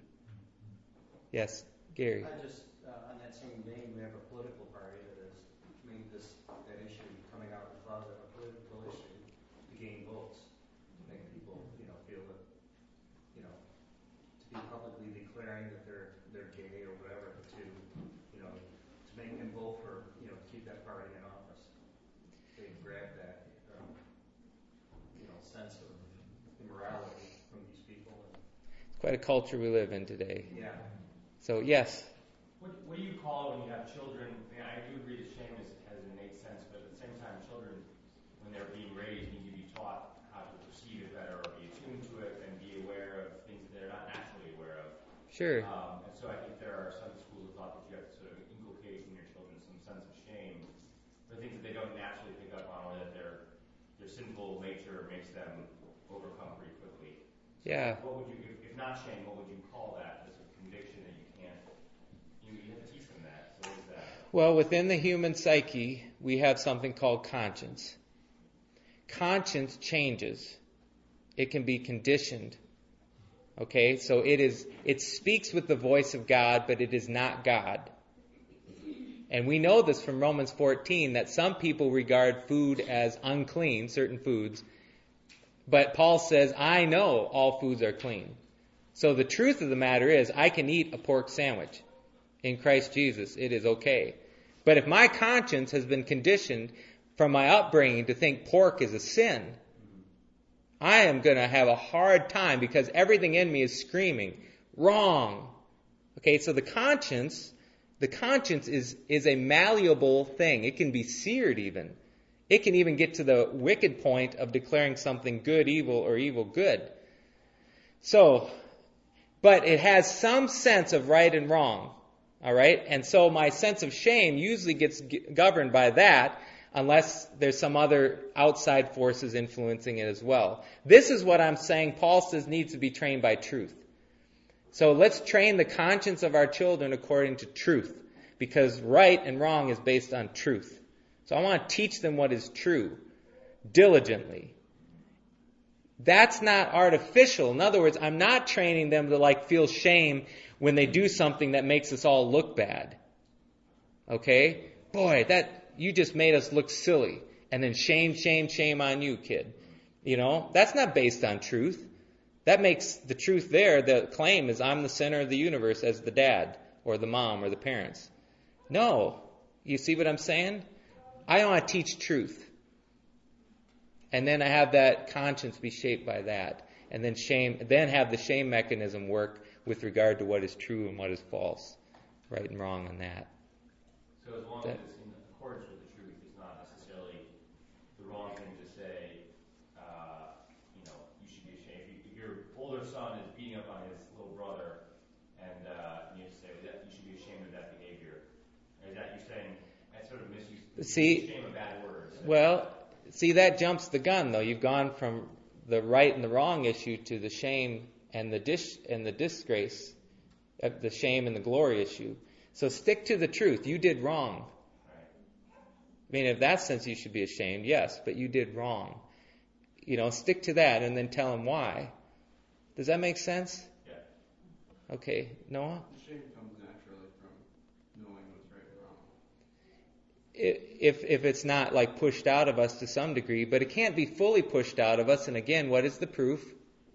Yes, Gary. I just, uh, on that same vein, we have a political party that has made this that issue coming out of the closet a political issue to gain votes, to make people, you know, feel that, you know, to be publicly declaring that they're they're gay or whatever, to, you know, to make them vote for, you know, to keep that party in office. They grab that, um, you know, sense of immorality from these people. And, it's quite a culture we live in today. Yeah. So, yes. What, what do you call it when you have children? I, mean, I do agree that shame is, has an innate sense, but at the same time, children, when they're being raised, need to be taught how to perceive it better or be attuned to it and be aware of things that they're not naturally aware of. Sure. Um, and so I think there are some schools of thought that you have to sort of inculcate in your children some sense of shame for things that they don't naturally pick up on, or that their their sinful nature makes them overcome pretty quickly. So yeah. What would you, if, if not shame, what would you call that? This conviction that you can't, you, you have to teach them that. So what is that? Well, within the human psyche, we have something called conscience. Conscience changes. It can be conditioned. Okay, so it is. It speaks with the voice of God, but it is not God. And we know this from Romans fourteen, that some people regard food as unclean, certain foods. But Paul says, I know all foods are clean. So the truth of the matter is, I can eat a pork sandwich in Christ Jesus. It is okay. But if my conscience has been conditioned from my upbringing to think pork is a sin, I am going to have a hard time because everything in me is screaming, wrong. Okay, so the conscience, the conscience is, is a malleable thing. It can be seared even. It can even get to the wicked point of declaring something good evil or evil good. So, but it has some sense of right and wrong. All right? And so my sense of shame usually gets governed by that, unless there's some other outside forces influencing it as well. This is what I'm saying Paul says needs to be trained by truth. So let's train the conscience of our children according to truth, because right and wrong is based on truth. So I want to teach them what is true, diligently. That's not artificial. In other words, I'm not training them to like feel shame when they do something that makes us all look bad. Okay? Boy, that you just made us look silly. And then shame, shame, shame on you, kid. You know, that's not based on truth. That makes the truth there, the claim is I'm the center of the universe as the dad or the mom or the parents. No. You see what I'm saying? I want to teach truth. and then I have that conscience be shaped by that, and then shame, then have the shame mechanism work with regard to what is true and what is false, right and wrong on that. So as long that, as it's in accordance with the truth, it's not necessarily the wrong thing to say. Uh, you know, you should be ashamed. If, you, if your older son is beating up on his little brother, and uh, you have to say that you should be ashamed of that behavior. Or is that you're saying that sort of misuse? See, shame of bad words. Well, see, that jumps the gun, though. You've gone from the right and the wrong issue to the shame and the dis and the disgrace, uh, the shame and the glory issue. So stick to the truth. You did wrong. Right. I mean, in that sense, you should be ashamed, yes, but you did wrong. You know, stick to that and then tell him why. Does that make sense? Yeah. Okay, Noah? The shame comes naturally from knowing what's right and wrong. If if it's not like pushed out of us to some degree, but it can't be fully pushed out of us. And again, what is the proof?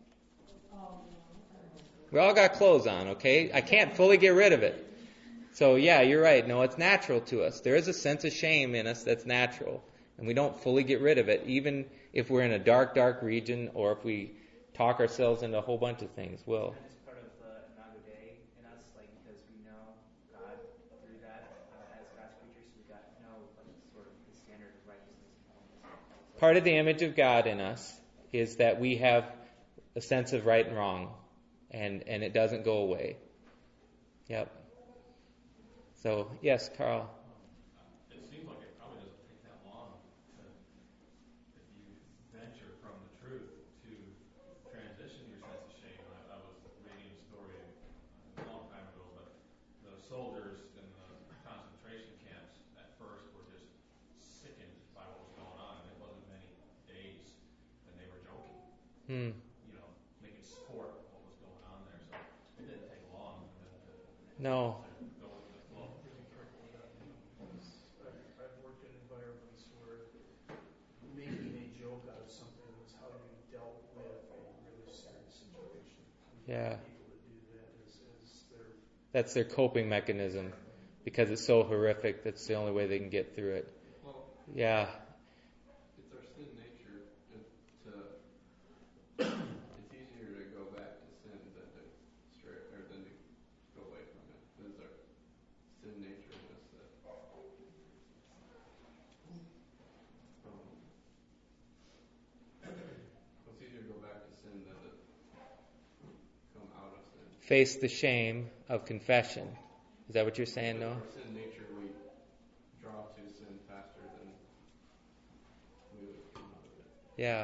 We all got clothes on, okay? I can't fully get rid of it. So yeah, you're right. No, it's natural to us. There is a sense of shame in us that's natural, and we don't fully get rid of it, even if we're in a dark, dark region, or if we talk ourselves into a whole bunch of things. Will. And it's part of the imago Dei in us, like because we know God through that uh, as God's creatures, so we got know like sort of the standard of righteousness and holiness. So Part of the image of God in us is that we have a sense of right and wrong, and and it doesn't go away. Yep. So yes, Carl. It seems like it probably doesn't take that long to, if you venture from the truth to transition your sense of shame. I, I was reading a story a long time ago, but the soldiers in the concentration camps at first were just sickened by what was going on, and it wasn't many days, and they were joking, Hmm. you know, making sport of what was going on there. So it didn't take long for them to, No. to go with the flow. I've, I've worked in environments where making a joke out of something was how you dealt with a really serious situation. Yeah. People that do that is, is their That's their coping mechanism, because it's so horrific. That's the only way they can get through it. Well, Yeah. it's our sin nature to, to it's easier to go back to sin than to stray, or than to go away from it. It's our sin nature in us that um, it's easier to go back to sin than to come out of sin. Face the shame of confession. Is that what you're saying, Noah? Our sin nature, we draw to sin faster than we would come out of it. Yeah.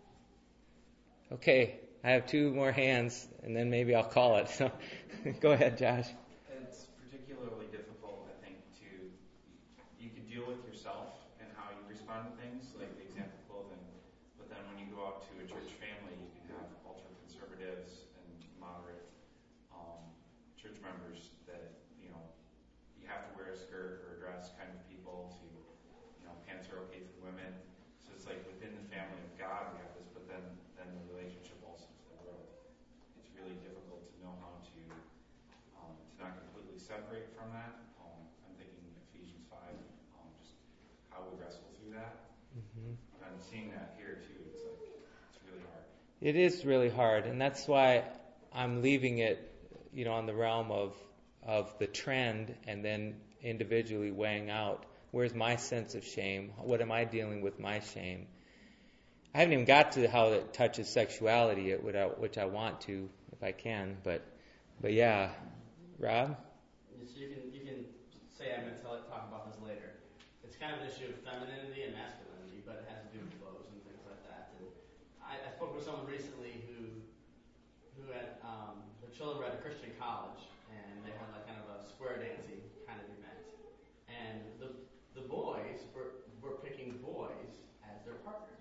Okay, I have two more hands, and then maybe I'll call it. So, go ahead, Josh. It's particularly difficult, I think, to, you could deal with yourself and how you respond to things, like the example of clothing, but then when you go out to a church family, you can have ultra-conservatives and moderate um, church members that, you know, you have to wear a skirt or a dress kind of people to, you know, pants are okay for women. So it's like within the family of God we have this, but then, then the relationship also to the world. It's really difficult to know how to um, to not completely separate from that. Um, I'm thinking Ephesians five, um, just how we wrestle through that. Mm-hmm. But I'm seeing that here too. It's like it's really hard. It is really hard, and that's why I'm leaving it, you know, on the realm of of the trend, and then individually weighing out, where's my sense of shame? What am I dealing with my shame? I haven't even got to how it touches sexuality yet, which I, which I want to, if I can. But, but yeah, Rob. So you can you can say I'm going to tell, talk about this later. It's kind of an issue of femininity and masculinity, but it has to do with clothes and things like that. And I, I spoke with someone recently who who had um, their children were at a Christian college, and they had like kind of a square dancing kind of event, and the the boys were were picking boys as their partner.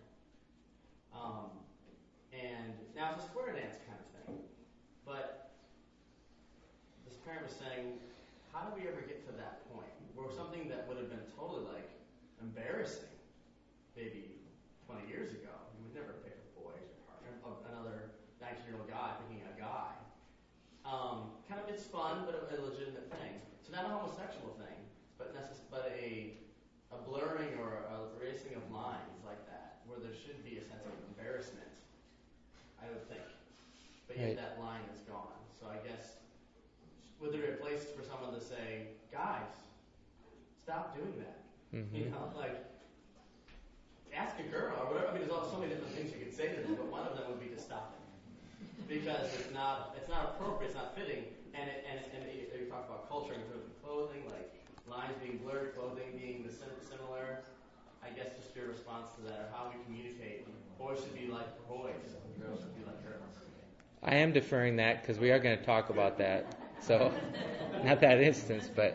Um, and now it's a square dance kind of thing, but this parent was saying, how do we ever get to that point where something that would have been totally like embarrassing maybe twenty years ago, you would never pick a boy as your partner, of another nineteen-year-old guy picking a guy. Um, kind of it's fun, but a, a legitimate thing. So not a homosexual thing, but necess- but a a blurring or a erasing of lines like that, where there should be a sense of embarrassment, I would think. But Right. yet that line is gone. So I guess, would there be a place for someone to say, guys, stop doing that? Mm-hmm. You know, like, ask a girl, or whatever. I mean, there's all, so many different things you could say to them, but one of them would be to stop it. Because it's not, it's not appropriate, it's not fitting, and it, and, and you, you talk about culture in terms of clothing, like lines being blurred, clothing being the sim- similar. I guess just your response to that, or how we communicate. Boys should be like boys, and girls should be like girls. I am deferring that because we are going to talk about that. So, not that instance, but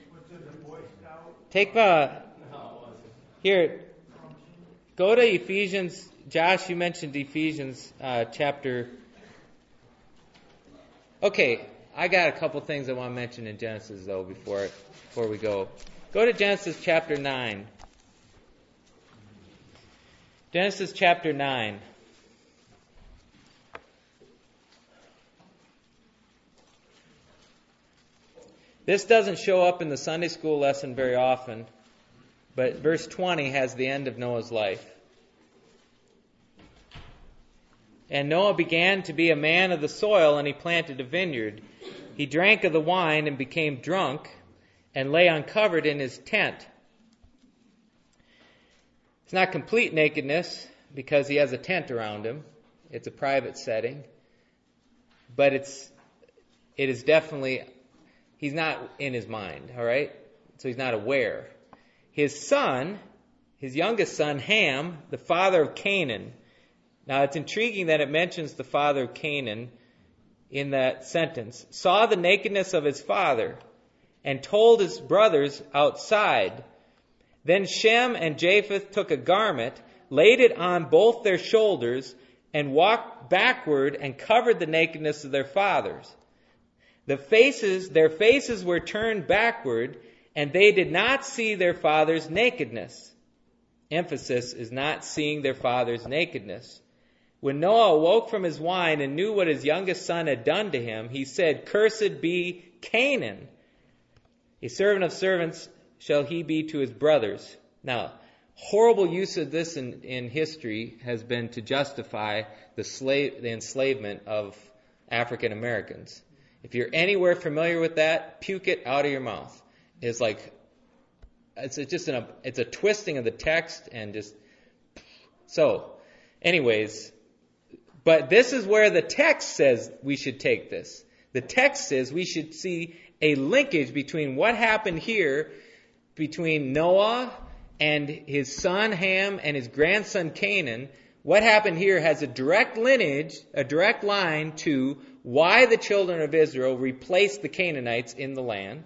take uh, here. Go to Ephesians. Josh, you mentioned Ephesians uh, chapter. Okay, I got a couple things I want to mention in Genesis though before before we go. Go to Genesis chapter nine. Genesis chapter nine. This doesn't show up in the Sunday school lesson very often, but verse twenty has the end of Noah's life. And Noah began to be a man of the soil, and he planted a vineyard. He drank of the wine and became drunk, and lay uncovered in his tent. It's not complete nakedness, because he has a tent around him. It's a private setting. But it's it is definitely, he's not in his mind, all right? So he's not aware. His son, his youngest son, Ham, the father of Canaan. Now it's intriguing that it mentions the father of Canaan in that sentence. Saw the nakedness of his father and told his brothers outside. Then Shem and Japheth took a garment, laid it on both their shoulders, and walked backward and covered the nakedness of their fathers. The faces, their faces were turned backward, and they did not see their father's nakedness. Emphasis is not seeing their father's nakedness. When Noah awoke from his wine and knew what his youngest son had done to him, he said, "Cursed be Canaan. A servant of servants shall he be to his brothers." Now, horrible use of this in, in history has been to justify the slave, the enslavement of African Americans. If you're anywhere familiar with that, puke it out of your mouth. It's like, it's just an, it's a twisting of the text and just, so, anyways, but this is where the text says we should take this. The text says we should see a linkage between what happened here, between Noah and his son Ham and his grandson Canaan. What happened here has a direct lineage, a direct line to why the children of Israel replaced the Canaanites in the land.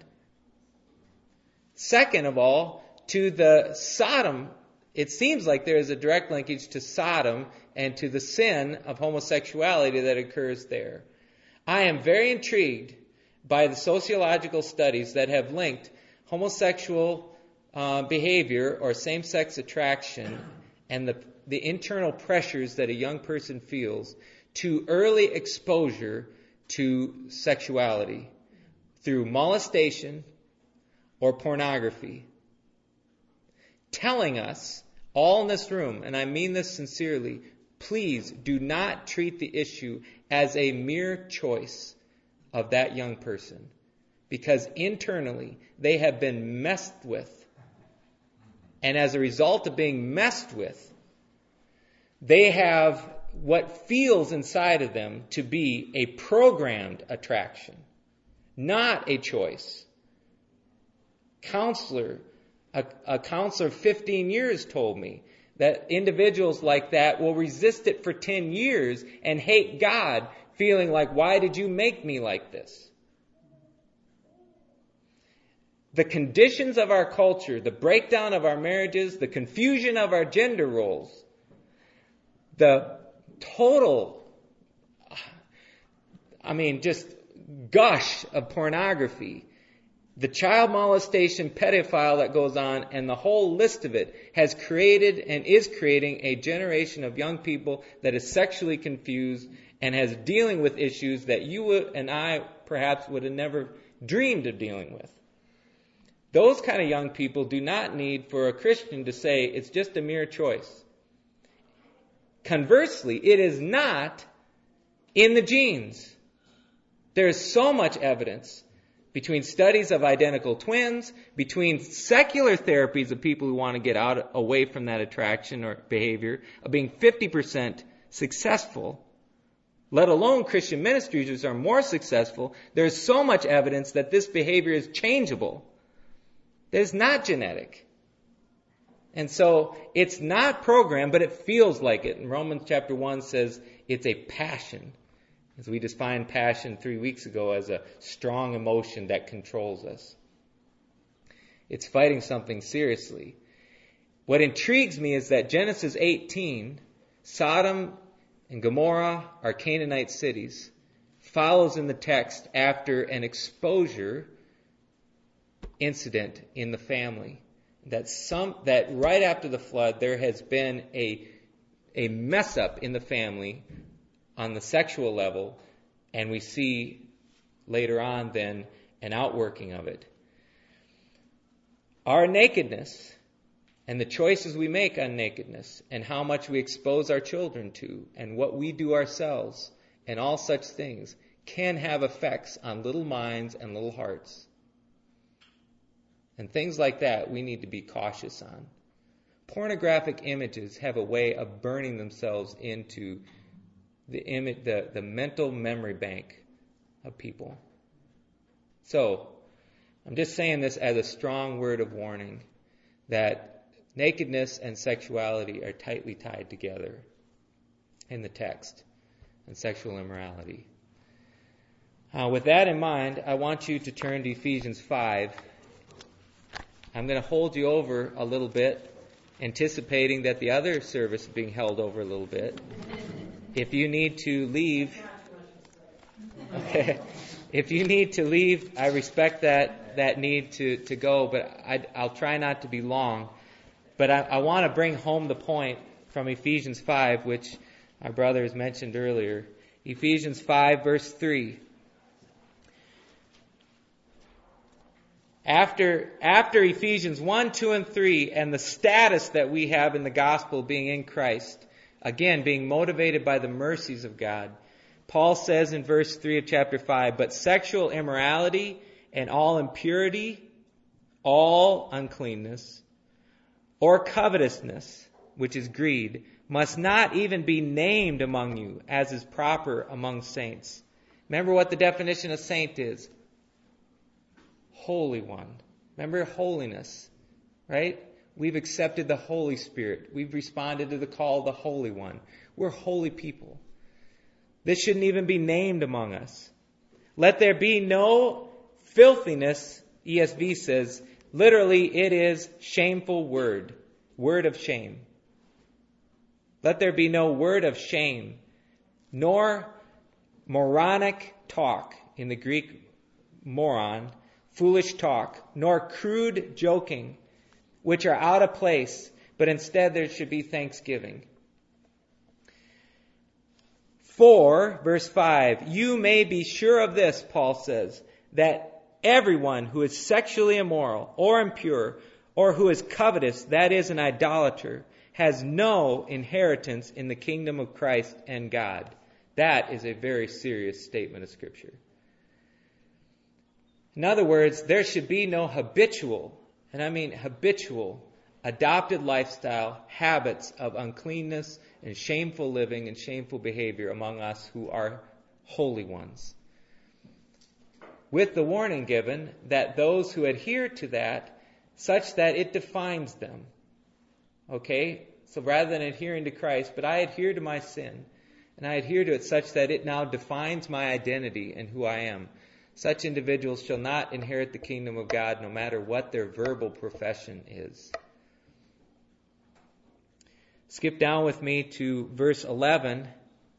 Second of all, to the Sodom, it seems like there is a direct linkage to Sodom and to the sin of homosexuality that occurs there. I am very intrigued by the sociological studies that have linked homosexual uh, behavior or same-sex attraction and the, the internal pressures that a young person feels to early exposure to sexuality through molestation or pornography. Telling us, all in this room, and I mean this sincerely, please do not treat the issue as a mere choice of that young person, because internally they have been messed with. And as a result of being messed with, they have what feels inside of them to be a programmed attraction, not a choice. Counselor, a, a counselor of fifteen years told me that individuals like that will resist it for ten years and hate God, feeling like, why did you make me like this? The conditions of our culture, the breakdown of our marriages, the confusion of our gender roles, the total, I mean, just gush of pornography, the child molestation pedophile that goes on, and the whole list of it has created and is creating a generation of young people that is sexually confused and has dealing with issues that you and I perhaps would have never dreamed of dealing with. Those kind of young people do not need for a Christian to say it's just a mere choice. Conversely, it is not in the genes. There is so much evidence between studies of identical twins, between secular therapies of people who want to get out away from that attraction or behavior, of being fifty percent successful, let alone Christian ministries which are more successful. There's so much evidence that this behavior is changeable. That it's not genetic. And so it's not programmed, but it feels like it. And Romans chapter one says it's a passion. As we defined passion three weeks ago as a strong emotion that controls us. It's fighting something seriously. What intrigues me is that Genesis eighteen, Sodom and Gomorrah are Canaanite cities, follows in the text after an exposure incident in the family. That some that right after the flood there has been a a mess up in the family on the sexual level, and we see later on then an outworking of it. Our nakedness and the choices we make on nakedness and how much we expose our children to and what we do ourselves and all such things can have effects on little minds and little hearts. And things like that we need to be cautious on. Pornographic images have a way of burning themselves into the image, the, the mental memory bank of people. So, I'm just saying this as a strong word of warning that nakedness and sexuality are tightly tied together in the text, and sexual immorality. Uh, with that in mind, I want you to turn to Ephesians five. I'm going to hold you over a little bit, anticipating that the other service is being held over a little bit. If you need to leave, okay, if you need to leave, I respect that that need to, to go, but I, I'll try not to be long. But I, I want to bring home the point from Ephesians five, which our brother has mentioned earlier. Ephesians five, verse three. After, after Ephesians one, two, and three, and the status that we have in the gospel being in Christ, again, being motivated by the mercies of God, Paul says in verse three of chapter five, but sexual immorality and all impurity, all uncleanness, or covetousness, which is greed, must not even be named among you, as is proper among saints. Remember what the definition of saint is. Holy one. Remember holiness, right? We've accepted the Holy Spirit. We've responded to the call of the Holy One. We're holy people. This shouldn't even be named among us. Let there be no filthiness, E S V says. Literally, it is shameful word. Word of shame. Let there be no word of shame, nor moronic talk, in the Greek moron, foolish talk, nor crude joking, which are out of place, but instead there should be thanksgiving. For, verse five, you may be sure of this, Paul says, that everyone who is sexually immoral or impure or who is covetous, that is an idolater, has no inheritance in the kingdom of Christ and God. That is a very serious statement of Scripture. In other words, there should be no habitual, and I mean habitual, adopted lifestyle, habits of uncleanness and shameful living and shameful behavior among us who are holy ones. With the warning given that those who adhere to that, such that it defines them. Okay? So rather than adhering to Christ, but I adhere to my sin, and I adhere to it such that it now defines my identity and who I am. Such individuals shall not inherit the kingdom of God, no matter what their verbal profession is. Skip down with me to verse eleven.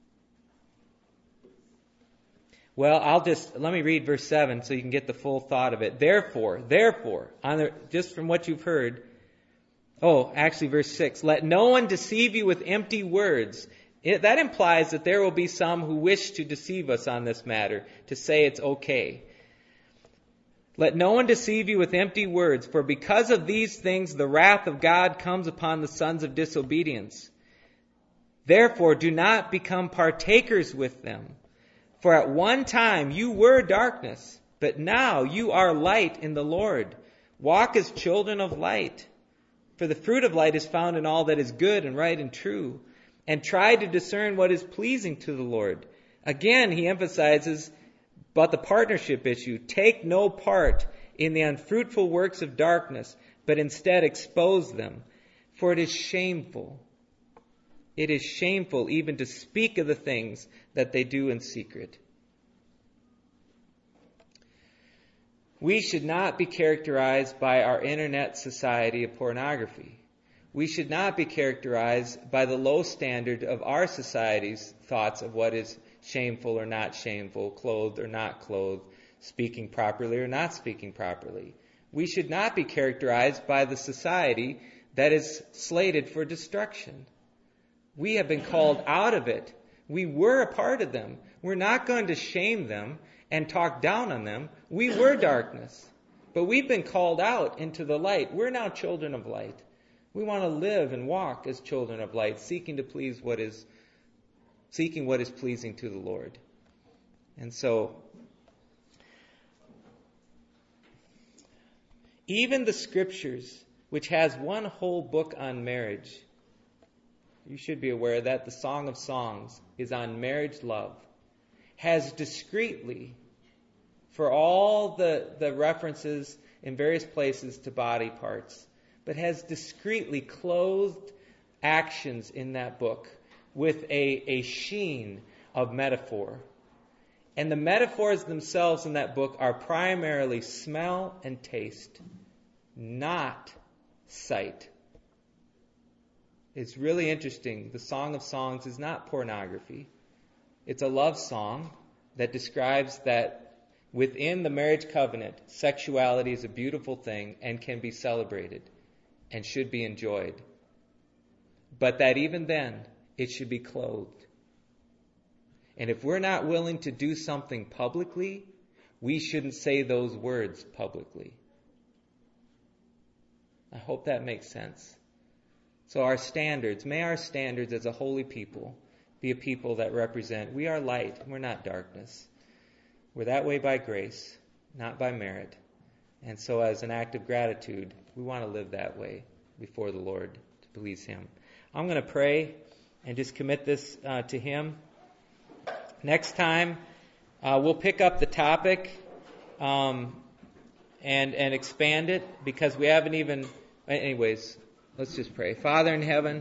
Well, I'll just, let me read verse seven so you can get the full thought of it. Therefore, therefore, on the, just from what you've heard, oh, actually verse six, let no one deceive you with empty words. It, that implies that there will be some who wish to deceive us on this matter, to say it's okay. Let no one deceive you with empty words, for because of these things the wrath of God comes upon the sons of disobedience. Therefore, do not become partakers with them. For at one time you were darkness, but now you are light in the Lord. Walk as children of light. For the fruit of light is found in all that is good and right and true. And try to discern what is pleasing to the Lord. Again, he emphasizes about the partnership issue. Take no part in the unfruitful works of darkness, but instead expose them. For it is shameful. It is shameful even to speak of the things that they do in secret. We should not be characterized by our internet society of pornography. We should not be characterized by the low standard of our society's thoughts of what is shameful or not shameful, clothed or not clothed, speaking properly or not speaking properly. We should not be characterized by the society that is slated for destruction. We have been called out of it. We were a part of them. We're not going to shame them and talk down on them. We were darkness, but we've been called out into the light. We're now children of light. We want to live and walk as children of light, seeking to please what is, seeking what is pleasing to the Lord. And so, even the Scriptures, which has one whole book on marriage, you should be aware that the Song of Songs is on marriage love, has discreetly, for all the, the references in various places to body parts, but has discreetly clothed actions in that book with a, a sheen of metaphor. And the metaphors themselves in that book are primarily smell and taste, not sight. It's really interesting. The Song of Songs is not pornography. It's a love song that describes that within the marriage covenant, sexuality is a beautiful thing and can be celebrated and should be enjoyed. But that even then, it should be clothed. And if we're not willing to do something publicly, we shouldn't say those words publicly. I hope that makes sense. So our standards, may our standards as a holy people be a people that represent, we are light, we're not darkness. We're that way by grace, not by merit. And so as an act of gratitude, we want to live that way before the Lord to please Him. I'm going to pray and just commit this uh, to Him. Next time, uh, we'll pick up the topic um, and and expand it because we haven't even... Anyways, let's just pray. Father in heaven,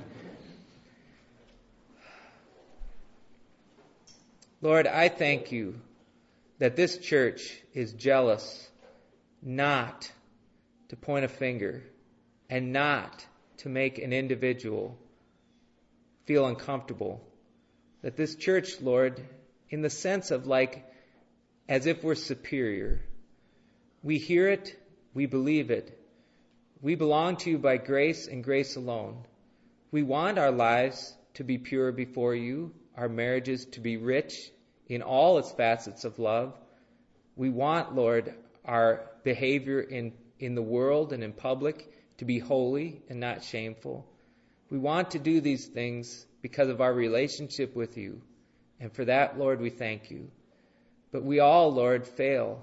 Lord, I thank you that this church is jealous not to point a finger and not to make an individual feel uncomfortable. That this church, Lord, in the sense of like as if we're superior, we hear it, we believe it. We belong to you by grace and grace alone. We want our lives to be pure before you, our marriages to be rich in all its facets of love. We want, Lord, our behavior in, in the world and in public to be holy and not shameful. We want to do these things because of our relationship with you. And for that, Lord, we thank you. But we all, Lord, fail.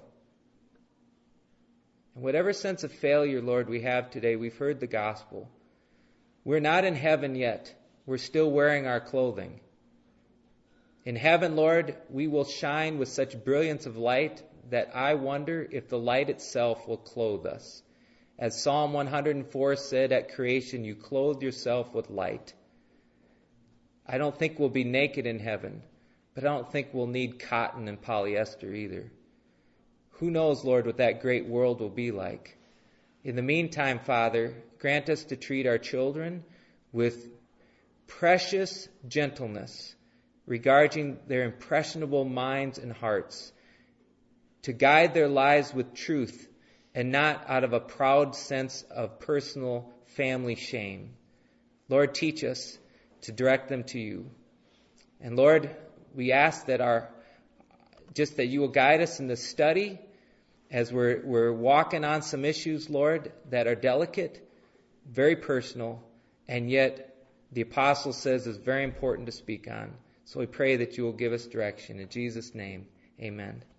And whatever sense of failure, Lord, we have today, we've heard the gospel. We're not in heaven yet. We're still wearing our clothing. In heaven, Lord, we will shine with such brilliance of light that I wonder if the light itself will clothe us. As Psalm one hundred four said, at creation, you clothed yourself with light. I don't think we'll be naked in heaven, but I don't think we'll need cotton and polyester either. Who knows, Lord, what that great world will be like. In the meantime, Father, grant us to treat our children with precious gentleness regarding their impressionable minds and hearts, to guide their lives with truth and not out of a proud sense of personal family shame. Lord, teach us to direct them to you. And Lord, we ask that our just that you will guide us in the study as we're, we're walking on some issues, Lord, that are delicate, very personal, and yet the apostle says is very important to speak on. So we pray that you will give us direction. In Jesus' name, amen.